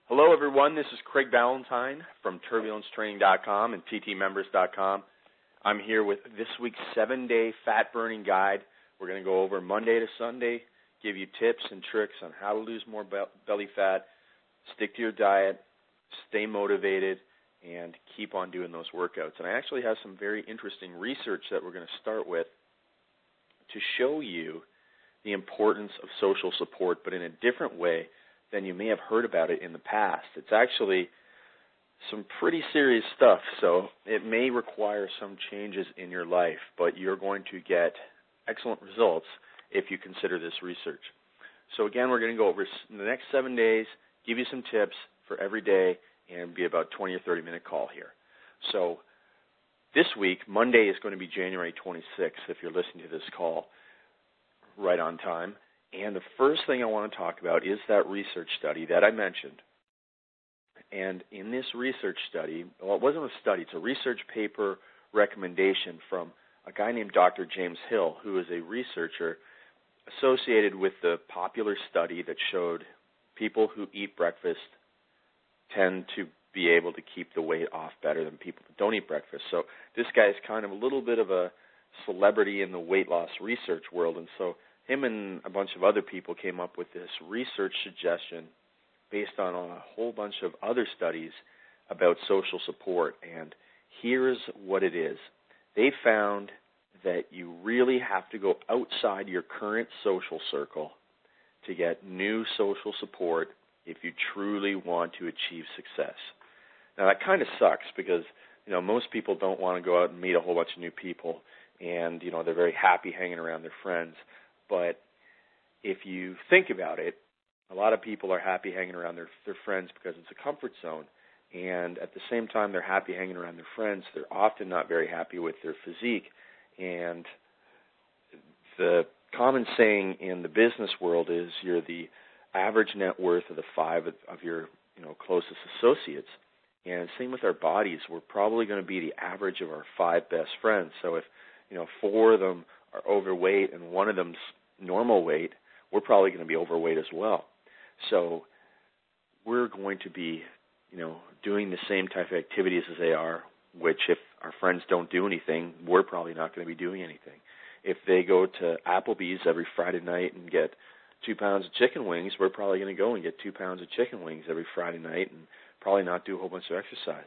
Hello, everyone. This is Craig Ballantyne from TurbulenceTraining.com and TTMembers.com. I'm here with this week's 7-day fat burning guide. We're going to go over Monday to Sunday, give you tips and tricks on how to lose more belly fat, stick to your diet, stay motivated, and keep on doing those workouts. And I actually have some very interesting research that we're going to start with to show you the importance of social support, but in a different way than you may have heard about it in the past. It's actually some pretty serious stuff, so it may require some changes in your life, but you're going to get excellent results if you consider this research. So again, we're going to go over the next 7 days, give you some tips for every day, and be about 20 or 30-minute call here. So this week, Monday is going to be January 26th, if you're listening to this call right on time. And the first thing I want to talk about is that research study that I mentioned. And in this research study, well, it wasn't a study, it's a research paper recommendation from a guy named Dr. James Hill, who is a researcher associated with the popular study that showed people who eat breakfast tend to be able to keep the weight off better than people who don't eat breakfast. So this guy is kind of a little bit of a celebrity in the weight loss research world, and so him and a bunch of other people came up with this research suggestion based on a whole bunch of other studies about social support. And here's what it is. They found that you really have to go outside your current social circle to get new social support if you truly want to achieve success. Now, that kind of sucks because, most people don't want to go out and meet a whole bunch of new people, and, they're very happy hanging around their friends. But if you think about it, a lot of people are happy hanging around their friends because it's a comfort zone. And at the same time they're happy hanging around their friends, they're often not very happy with their physique. And the common saying in the business world is you're the average net worth of the 5 of your closest associates. And same with our bodies. We're probably going to be the average of our 5 best friends. So if 4 of them are overweight and 1 of them's normal weight, we're probably going to be overweight as well. So we're going to be, doing the same type of activities as they are, which if our friends don't do anything, we're probably not going to be doing anything. If they go to Applebee's every Friday night and get 2 pounds of chicken wings, we're probably going to go and get 2 pounds of chicken wings every Friday night and probably not do a whole bunch of exercise.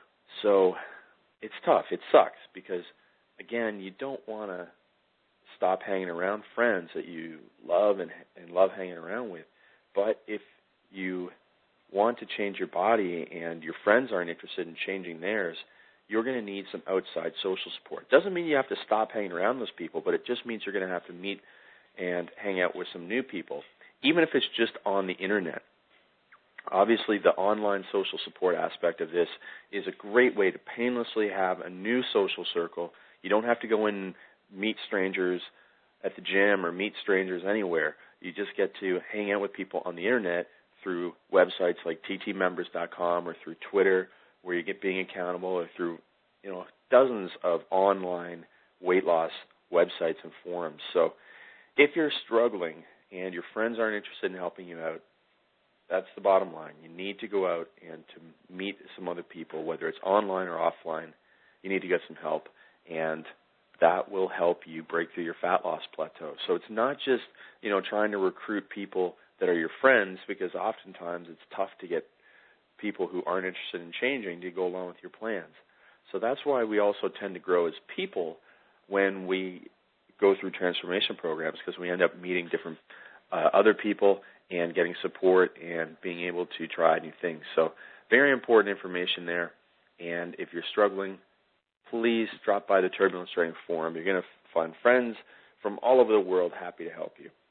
So it's tough. It sucks because, again, you don't want to stop hanging around friends that you love and love hanging around with. But if you want to change your body and your friends aren't interested in changing theirs, you're going to need some outside social support. It doesn't mean you have to stop hanging around those people, but it just means you're going to have to meet and hang out with some new people, even if it's just on the internet. Obviously, the online social support aspect of this is a great way to painlessly have a new social circle. You don't have to go in and meet strangers at the gym or meet strangers anywhere. You just get to hang out with people on the internet through websites like TTMembers.com or through Twitter, where you get being accountable, or through dozens of online weight loss websites and forums. So if you're struggling and your friends aren't interested in helping you out, that's the bottom line. You need to go out and to meet some other people, whether it's online or offline. You need to get some help, and that will help you break through your fat loss plateau. So it's not just, trying to recruit people that are your friends, because oftentimes it's tough to get people who aren't interested in changing to go along with your plans. So that's why we also tend to grow as people when we go through transformation programs, because we end up meeting different other people and getting support and being able to try new things. So very important information there. And if you're struggling, please drop by the Turbulence Training Forum. You're going to find friends from all over the world happy to help you.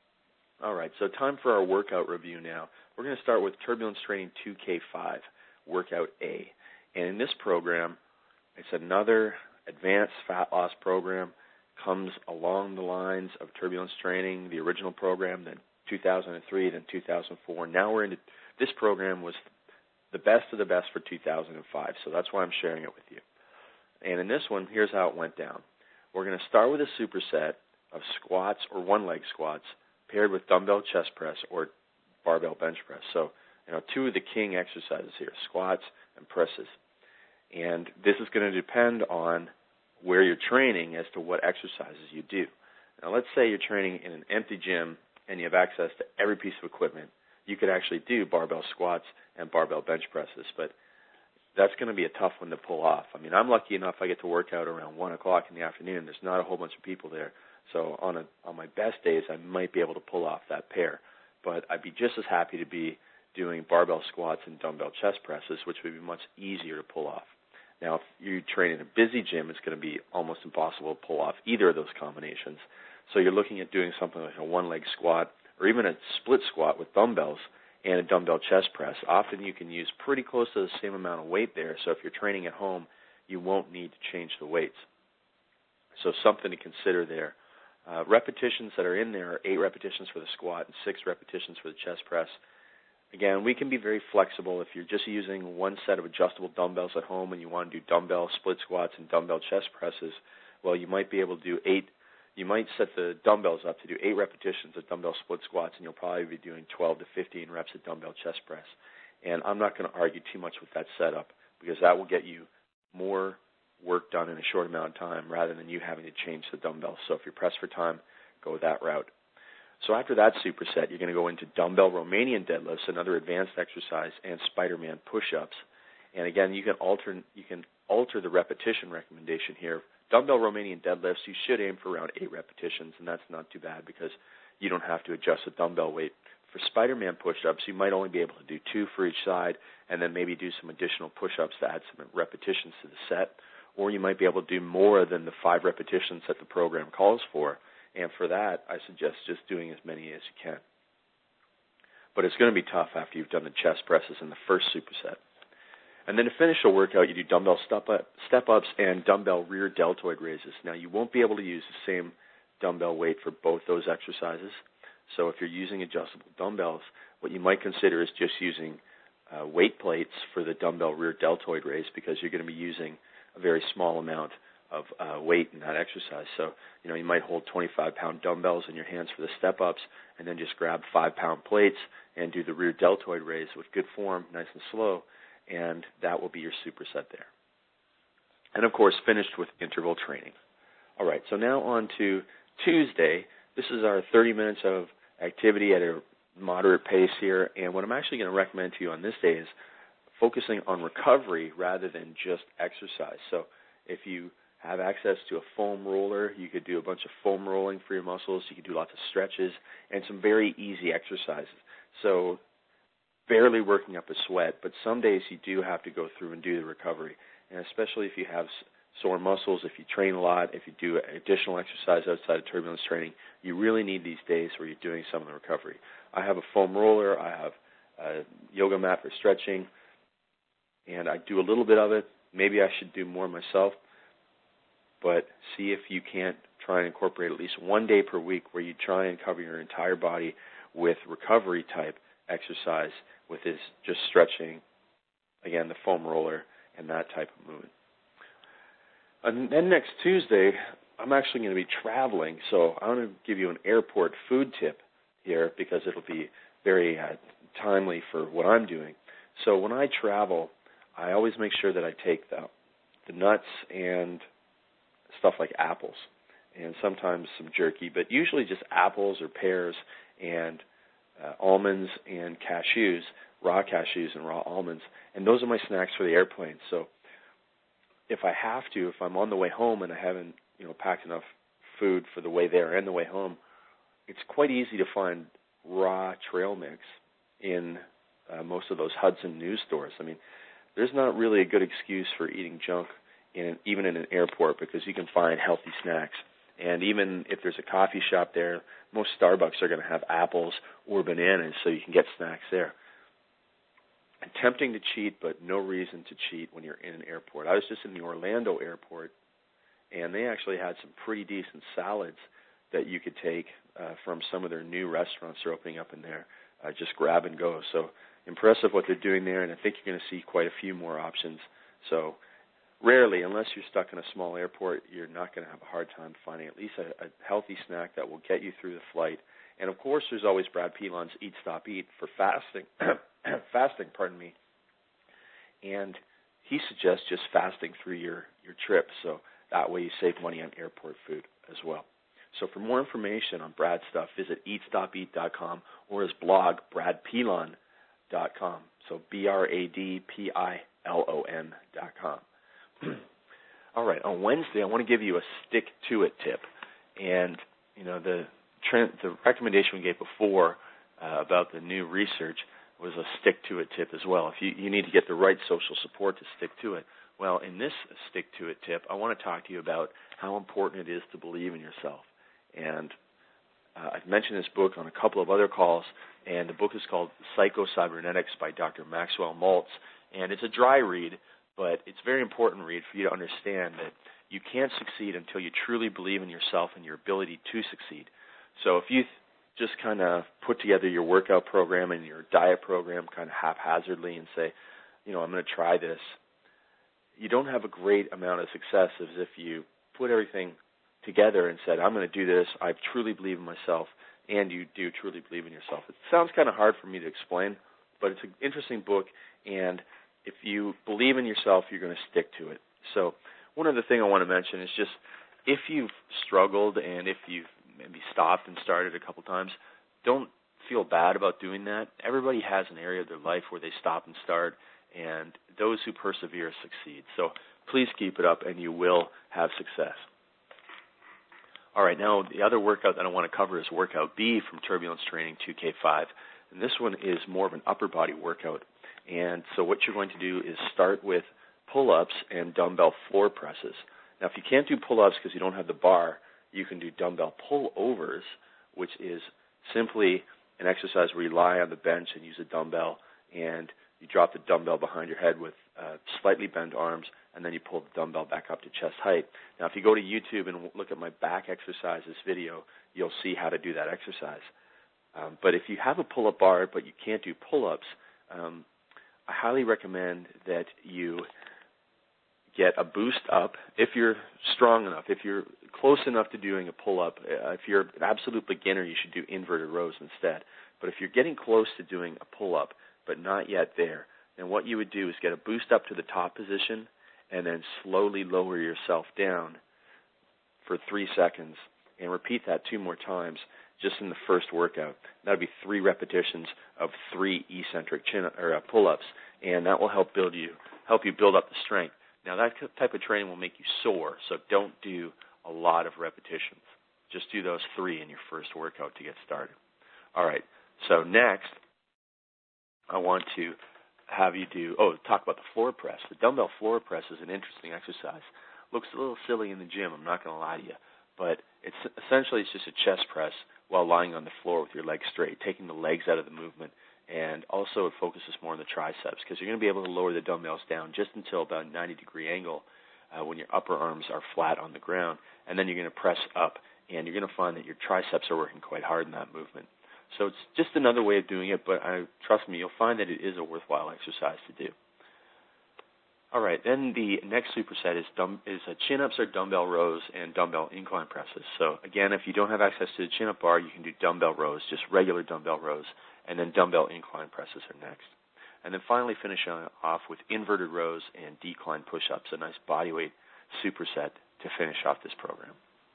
All right, so time for our workout review now. We're going to start with Turbulence Training 2K5, Workout A. And in this program, it's another advanced fat loss program, comes along the lines of Turbulence Training, the original program, then 2003, then 2004. Now we're into, this program was the best of the best for 2005, so that's why I'm sharing it with you. And in this one, here's how it went down. We're going to start with a superset of squats or one-leg squats paired with dumbbell chest press or barbell bench press. So, two of the king exercises here, squats and presses. And this is going to depend on where you're training as to what exercises you do. Now, let's say you're training in an empty gym and you have access to every piece of equipment. You could actually do barbell squats and barbell bench presses, but that's going to be a tough one to pull off. I mean, I'm lucky enough I get to work out around 1 o'clock in the afternoon. There's not a whole bunch of people there. So on my best days, I might be able to pull off that pair. But I'd be just as happy to be doing barbell squats and dumbbell chest presses, which would be much easier to pull off. Now, if you train in a busy gym, it's going to be almost impossible to pull off either of those combinations. So you're looking at doing something like a one-leg squat or even a split squat with dumbbells and a dumbbell chest press. Often you can use pretty close to the same amount of weight there, so if you're training at home, you won't need to change the weights. So something to consider there. Repetitions that are in there are 8 repetitions for the squat and 6 repetitions for the chest press. Again, we can be very flexible. If you're just using one set of adjustable dumbbells at home and you want to do dumbbell split squats and dumbbell chest presses, well, you might be able to do 8. You might set the dumbbells up to do 8 repetitions of dumbbell split squats, and you'll probably be doing 12 to 15 reps of dumbbell chest press. And I'm not going to argue too much with that setup because that will get you more work done in a short amount of time rather than you having to change the dumbbells. So if you're pressed for time, go that route. So after that superset, you're going to go into dumbbell Romanian deadlifts, another advanced exercise, and Spider-Man push-ups. And again, you can alter the repetition recommendation here. Dumbbell Romanian deadlifts, you should aim for around 8 repetitions, and that's not too bad because you don't have to adjust the dumbbell weight. For Spider-Man push-ups, you might only be able to do 2 for each side and then maybe do some additional push-ups to add some repetitions to the set. Or you might be able to do more than the 5 repetitions that the program calls for. And for that, I suggest just doing as many as you can. But it's going to be tough after you've done the chest presses in the first superset. And then to finish the workout, you do dumbbell step-ups and dumbbell rear deltoid raises. Now, you won't be able to use the same dumbbell weight for both those exercises. So if you're using adjustable dumbbells, what you might consider is just using weight plates for the dumbbell rear deltoid raise because you're going to be using a very small amount of weight in that exercise. So, you might hold 25-pound dumbbells in your hands for the step-ups and then just grab 5-pound plates and do the rear deltoid raise with good form, nice and slow, and that will be your superset there. And, of course, finished with interval training. All right, so now on to Tuesday. This is our 30 minutes of activity at a moderate pace here, and what I'm actually going to recommend to you on this day is focusing on recovery rather than just exercise. So if you have access to a foam roller, you could do a bunch of foam rolling for your muscles. You could do lots of stretches and some very easy exercises. So barely working up a sweat, but some days you do have to go through and do the recovery. And especially if you have sore muscles, if you train a lot, if you do additional exercise outside of turbulence training, you really need these days where you're doing some of the recovery. I have a foam roller. I have a yoga mat for stretching, and I do a little bit of it. Maybe I should do more myself, but see if you can't try and incorporate at least one day per week where you try and cover your entire body with recovery-type exercise with this just stretching, again, the foam roller, and that type of movement. And then next Tuesday, I'm actually going to be traveling, so I want to give you an airport food tip here because it'll be very timely for what I'm doing. So when I travel, I always make sure that I take the nuts and stuff like apples and sometimes some jerky, but usually just apples or pears and almonds and cashews, raw cashews and raw almonds, and those are my snacks for the airplane. So if I have to, if I'm on the way home and I haven't, packed enough food for the way there and the way home, it's quite easy to find raw trail mix in most of those Hudson News stores. I mean, there's not really a good excuse for eating junk even in an airport because you can find healthy snacks. And even if there's a coffee shop there, most Starbucks are going to have apples or bananas, so you can get snacks there. And tempting to cheat, but no reason to cheat when you're in an airport. I was just in the Orlando airport, and they actually had some pretty decent salads that you could take from some of their new restaurants they're opening up in there. Just grab and go. So impressive what they're doing there, and I think you're going to see quite a few more options. So rarely, unless you're stuck in a small airport, you're not going to have a hard time finding at least a healthy snack that will get you through the flight And, of course, there's always Brad Pilon's Eat, Stop, Eat for fasting. And he suggests just fasting through your trip, so that way you save money on airport food as well. So for more information on Brad's stuff, visit eatstopeat.com or his blog, bradpilon.com. So BRADPILON.com. All right, on Wednesday, I want to give you a stick-to-it tip. And, the recommendation we gave before about the new research was a stick-to-it tip as well. If you need to get the right social support to stick to it. Well, in this stick-to-it tip, I want to talk to you about how important it is to believe in yourself. And I've mentioned this book on a couple of other calls, and the book is called Psycho-Cybernetics by Dr. Maxwell Maltz. And it's a dry read, but it's a very important read for you to understand that you can't succeed until you truly believe in yourself and your ability to succeed. So if you just kind of put together your workout program and your diet program kind of haphazardly and say, I'm going to try this, you don't have a great amount of success as if you put everything together and said, I'm going to do this, I truly believe in myself, and you do truly believe in yourself. It sounds kind of hard for me to explain, but it's an interesting book, and if you believe in yourself, you're going to stick to it. So one other thing I want to mention is just if you've struggled and if you've maybe stopped and started a couple times, don't feel bad about doing that. Everybody has an area of their life where they stop and start, and those who persevere succeed. So please keep it up, and you will have success. All right, now the other workout that I want to cover is Workout B from Turbulence Training 2K5, and this one is more of an upper body workout. And so what you're going to do is start with pull-ups and dumbbell floor presses. Now, if you can't do pull-ups because you don't have the bar, you can do dumbbell pull-overs, which is simply an exercise where you lie on the bench and use a dumbbell, and you drop the dumbbell behind your head with slightly bent arms, and then you pull the dumbbell back up to chest height. Now, if you go to YouTube and look at my back exercises video, you'll see how to do that exercise. But if you have a pull-up bar but you can't do pull-ups, I highly recommend that you get a boost up if you're strong enough, if you're close enough to doing a pull-up. If you're an absolute beginner, you should do inverted rows instead. But if you're getting close to doing a pull-up but not yet there, then what you would do is get a boost up to the top position and then slowly lower yourself down for 3 seconds and repeat that 2 more times just in the first workout. That would be 3 repetitions of 3 eccentric pull-ups, and that will help you build up the strength. Now, that type of training will make you sore, so don't do a lot of repetitions. Just do those 3 in your first workout to get started. All right, so next I want to have you talk about the floor press. The dumbbell floor press is an interesting exercise. Looks a little silly in the gym, I'm not going to lie to you, but it's just a chest press while lying on the floor with your legs straight, taking the legs out of the movement. And also it focuses more on the triceps because you're going to be able to lower the dumbbells down just until about a 90-degree angle when your upper arms are flat on the ground. And then you're going to press up, and you're going to find that your triceps are working quite hard in that movement. So it's just another way of doing it, but trust me, you'll find that it is a worthwhile exercise to do. All right, then the next superset is chin-ups or dumbbell rows and dumbbell incline presses. So again, if you don't have access to the chin-up bar, you can do dumbbell rows, just regular dumbbell rows, and then dumbbell incline presses are next. And then finally finish off with inverted rows and decline push-ups, a nice bodyweight superset to finish off this program.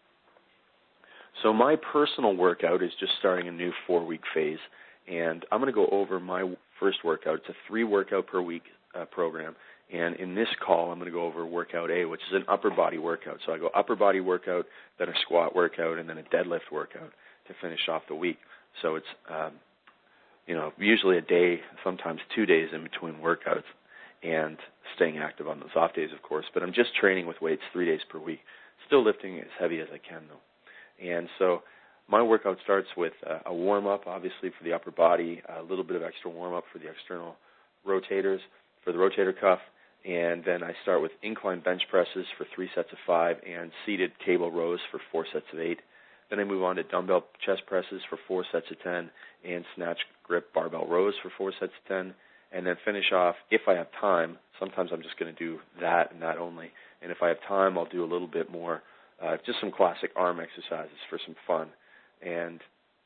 So my personal workout is just starting a new 4-week phase, and I'm going to go over my first workout. It's a 3-workout per week program. And in this call, I'm going to go over Workout A, which is an upper body workout. So I go upper body workout, then a squat workout, and then a deadlift workout to finish off the week. So it's, usually a day, sometimes 2 days in between workouts, and staying active on those off days, of course. But I'm just training with weights 3 days per week, still lifting as heavy as I can, though. And so my workout starts with a warm-up, obviously, for the upper body, a little bit of extra warm-up for the external rotators, for the rotator cuff, and then I start with incline bench presses for 3 sets of 5 and seated cable rows for 4 sets of 8. Then I move on to dumbbell chest presses for 4 sets of 10 and snatch grip barbell rows for 4 sets of 10, and then finish off, if I have time, sometimes I'm just going to do that and that only, and if I have time, I'll do a little bit more, just some classic arm exercises for some fun. And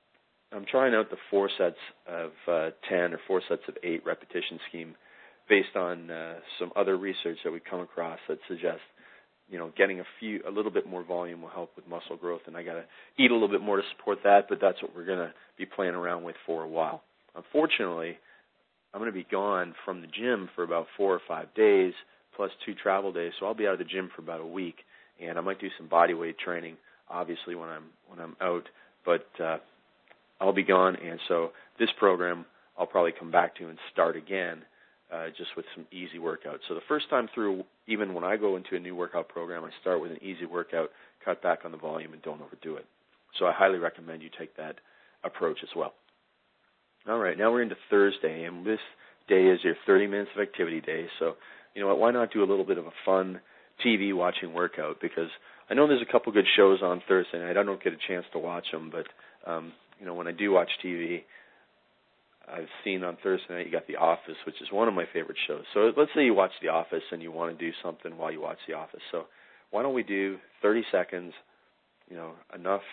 I'm trying out the 4 sets of 10 or 4 sets of 8 repetition scheme based on some other research that we come across that suggests, getting a little bit more volume will help with muscle growth, and I got to eat a little bit more to support that, but that's what we're going to be playing around with for a while. Unfortunately, I'm going to be gone from the gym for about 4 or 5 days, plus 2 travel days, so I'll be out of the gym for about a week, and I might do some body weight training, obviously, when I'm out, but I'll be gone, and so this program I'll probably come back to and start again, just with some easy workouts. So the first time through, even when I go into a new workout program, I start with an easy workout, cut back on the volume, and don't overdo it. So I highly recommend you take that approach as well. All right, now we're into Thursday, and this day is your 30 minutes of activity day. So, you know what, why not do a little bit of a fun TV watching workout? Because I know there's a couple good shows on Thursday night. I don't get a chance to watch them, but, when I do watch TV, I've seen on Thursday night you got The Office, which is one of my favorite shows. So let's say you watch The Office and you want to do something while you watch The Office. So why don't we do 30 seconds, enough,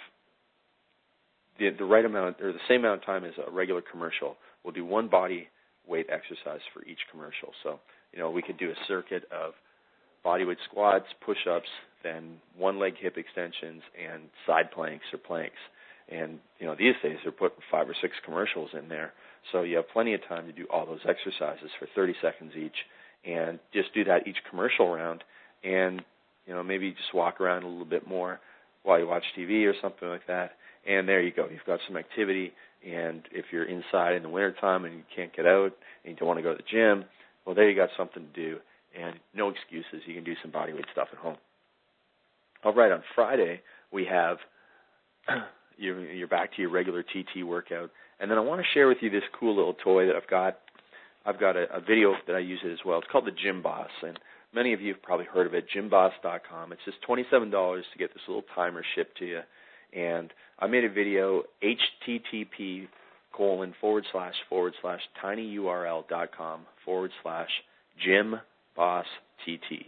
the right amount, or the same amount of time as a regular commercial. We'll do one body weight exercise for each commercial. So, we could do a circuit of body weight squats, push-ups, then one leg hip extensions, and side planks or planks. And, these days they're putting 5 or 6 commercials in there. So you have plenty of time to do all those exercises for 30 seconds each, and just do that each commercial round, and, maybe just walk around a little bit more while you watch TV or something like that. And there you go. You've got some activity, and if you're inside in the wintertime and you can't get out and you don't want to go to the gym, well, there you got something to do, and no excuses. You can do some bodyweight stuff at home. All right, on Friday, we have you're back to your regular TT workout, and then I want to share with you this cool little toy that I've got. I've got a video that I use it as well. It's called the Gym Boss, and many of you have probably heard of it, gymboss.com. It's just $27 to get this little timer shipped to you. And I made a video, http://tinyurl.com/gymbosstt,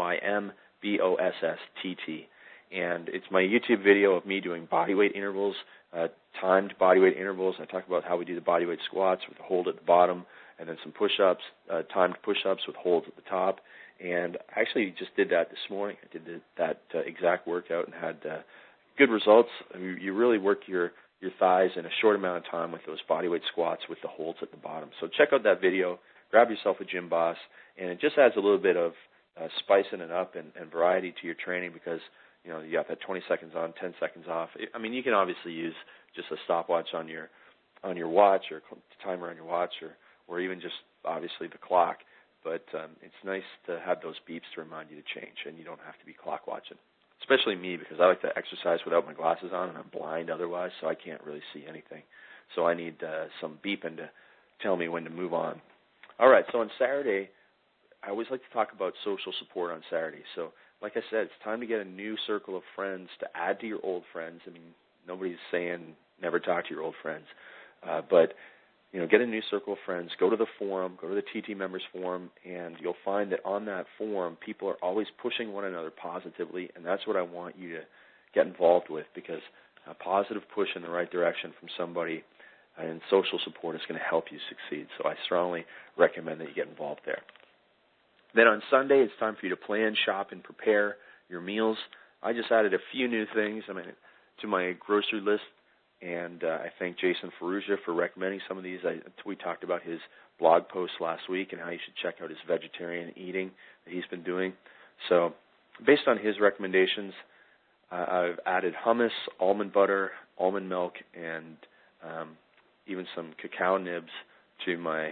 GYMBOSSTT. And it's my YouTube video of me doing bodyweight intervals, timed bodyweight intervals. I talk about how we do the bodyweight squats with a hold at the bottom, and then some push-ups, timed push-ups with holds at the top. And I actually just did that this morning. I did that exact workout and had good results. I mean, you really work your thighs in a short amount of time with those bodyweight squats with the holds at the bottom. So check out that video. Grab yourself a Gym Boss, and it just adds a little bit of spicing it up and variety to your training because, you got that 20 seconds on, 10 seconds off. You can obviously use just a stopwatch on your watch or timer on your watch or even just obviously the clock. But it's nice to have those beeps to remind you to change, and you don't have to be clock watching. Especially me, because I like to exercise without my glasses on, and I'm blind otherwise, so I can't really see anything. So I need some beeping to tell me when to move on. All right, so on Saturday, I always like to talk about social support on Saturday. So like I said, it's time to get a new circle of friends to add to your old friends. Nobody's saying never talk to your old friends, but get a new circle of friends, go to the forum, go to the TT members forum, and you'll find that on that forum, people are always pushing one another positively, and that's what I want you to get involved with, because a positive push in the right direction from somebody and social support is going to help you succeed. So I strongly recommend that you get involved there. Then on Sunday, it's time for you to plan, shop, and prepare your meals. I just added a few new things to my grocery list. And I thank Jason Ferrugia for recommending some of these. We talked about his blog post last week and how you should check out his vegetarian eating that he's been doing. So based on his recommendations, I've added hummus, almond butter, almond milk, and even some cacao nibs to my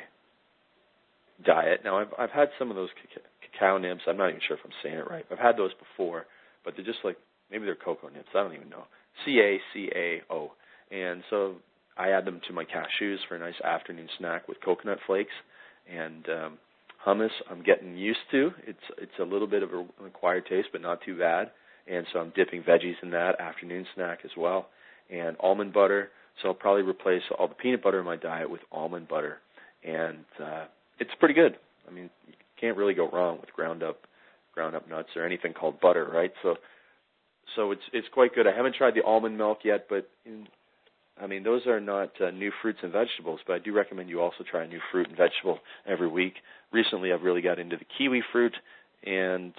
diet. Now, I've had some of those cacao nibs. I'm not even sure if I'm saying it right. I've had those before, but they're just maybe they're cocoa nibs. I don't even know. CACAO. And so I add them to my cashews for a nice afternoon snack with coconut flakes. And hummus I'm getting used to. It's a little bit of an acquired taste, but not too bad. And so I'm dipping veggies in that afternoon snack as well. And almond butter. So I'll probably replace all the peanut butter in my diet with almond butter. And it's pretty good. You can't really go wrong with ground up nuts or anything called butter, right? So it's quite good. I haven't tried the almond milk yet, but I mean, those are not new fruits and vegetables, but I do recommend you also try a new fruit and vegetable every week. Recently, I've really got into the kiwi fruit, and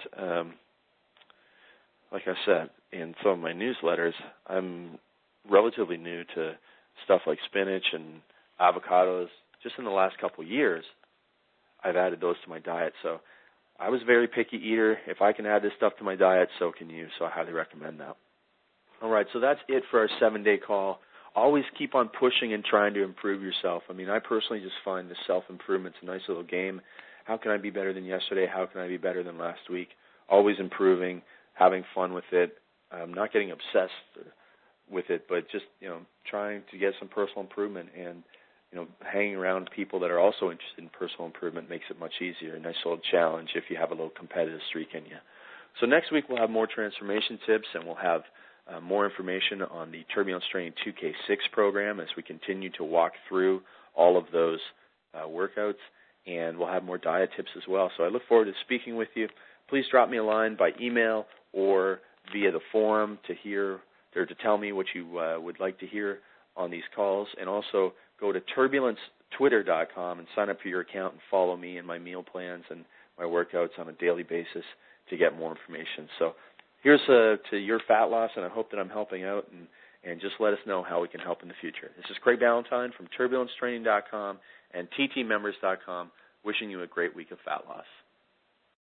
like I said, in some of my newsletters, I'm relatively new to stuff like spinach and avocados. Just in the last couple of years, I've added those to my diet. So I was a very picky eater. If I can add this stuff to my diet, so can you. So I highly recommend that. All right, so that's it for our 7-day call. Always keep on pushing and trying to improve yourself. I mean, I personally just find the self-improvement's a nice little game. How can I be better than yesterday? How can I be better than last week? Always improving, having fun with it, not getting obsessed with it, but just, trying to get some personal improvement, and, hanging around people that are also interested in personal improvement makes it much easier. A nice little challenge if you have a little competitive streak in you. So next week we'll have more transformation tips, and we'll have more information on the Turbulence Training 2K6 program as we continue to walk through all of those workouts, and we'll have more diet tips as well. So I look forward to speaking with you. Please drop me a line by email or via the forum to hear or to tell me what you would like to hear on these calls, and also go to turbulencetwitter.com and sign up for your account and follow me and my meal plans and my workouts on a daily basis to get more information. So here's to your fat loss, and I hope that I'm helping out, and just let us know how we can help in the future. This is Craig Ballantyne from turbulencetraining.com and ttmembers.com, wishing you a great week of fat loss.